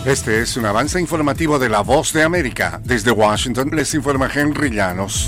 Este es un avance informativo de La Voz de América. Desde Washington les informa Henry Llanos.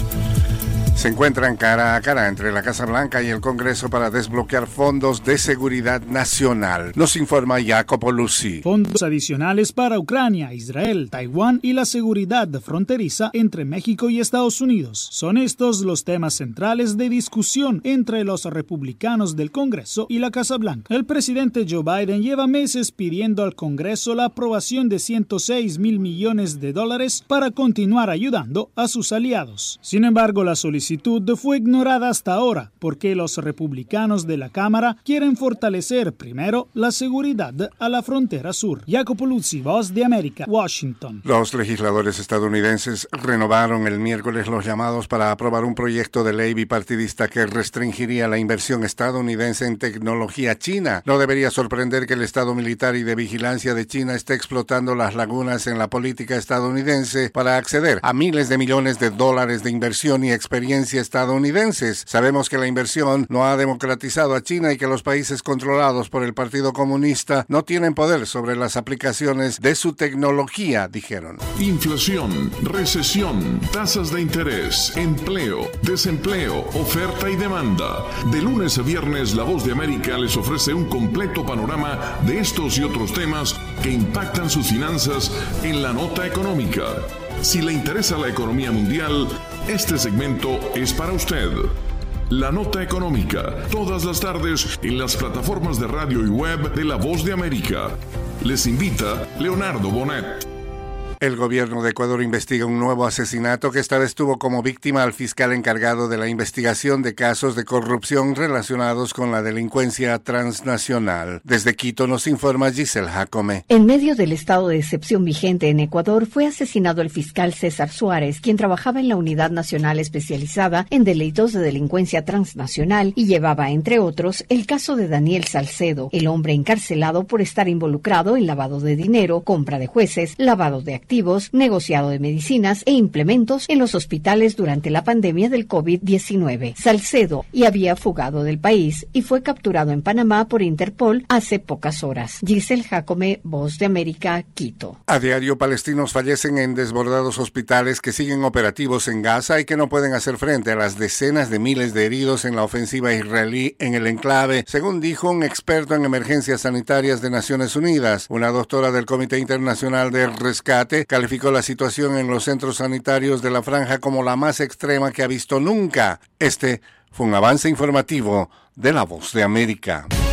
Se encuentran cara a cara entre la Casa Blanca y el Congreso para desbloquear fondos de seguridad nacional. Nos informa Jacopo Luzzi. Fondos adicionales para Ucrania, Israel, Taiwán y la seguridad fronteriza entre México y Estados Unidos. Son estos los temas centrales de discusión entre los republicanos del Congreso y la Casa Blanca. El presidente Joe Biden lleva meses pidiendo al Congreso la aprobación de $106 mil millones para continuar ayudando a sus aliados. Sin embargo, la solicitud fue ignorada hasta ahora porque los republicanos de la Cámara quieren fortalecer primero la seguridad a la frontera sur. Jacopo Luzzi, Voz de América, Washington. Los legisladores estadounidenses renovaron el miércoles los llamados para aprobar un proyecto de ley bipartidista que restringiría la inversión estadounidense en tecnología china. No debería sorprender que el Estado militar y de vigilancia de China esté explotando las lagunas en la política estadounidense para acceder a miles de millones de dólares de inversión y experiencia estadounidenses. Sabemos que la inversión no ha democratizado a China y que los países controlados por el Partido Comunista no tienen poder sobre las aplicaciones de su tecnología, dijeron. Inflación, recesión, tasas de interés, empleo, desempleo, oferta y demanda. De lunes a viernes, La Voz de América les ofrece un completo panorama de estos y otros temas que impactan sus finanzas en la nota económica. Si le interesa la economía mundial, este segmento es para usted. La Nota Económica, todas las tardes en las plataformas de radio y web de La Voz de América. Les invita Leonardo Bonet. El gobierno de Ecuador investiga un nuevo asesinato que esta vez tuvo como víctima al fiscal encargado de la investigación de casos de corrupción relacionados con la delincuencia transnacional. Desde Quito nos informa Giselle Jacome. En medio del estado de excepción vigente en Ecuador, fue asesinado el fiscal César Suárez, quien trabajaba en la Unidad Nacional Especializada en Delitos de Delincuencia Transnacional y llevaba, entre otros, el caso de Daniel Salcedo, el hombre encarcelado por estar involucrado en lavado de dinero, compra de jueces, lavado de activos, negociado de medicinas e implementos en los hospitales durante la pandemia del COVID-19. Salcedo había fugado del país y fue capturado en Panamá por Interpol hace pocas horas. Giselle Jacome, Voz de América, Quito. A diario, palestinos fallecen en desbordados hospitales que siguen operativos en Gaza y que no pueden hacer frente a las decenas de miles de heridos en la ofensiva israelí en el enclave, según dijo un experto en emergencias sanitarias de Naciones Unidas. Una doctora del Comité Internacional de Rescate calificó la situación en los centros sanitarios de la franja como la más extrema que ha visto nunca. Este fue un avance informativo de La Voz de América.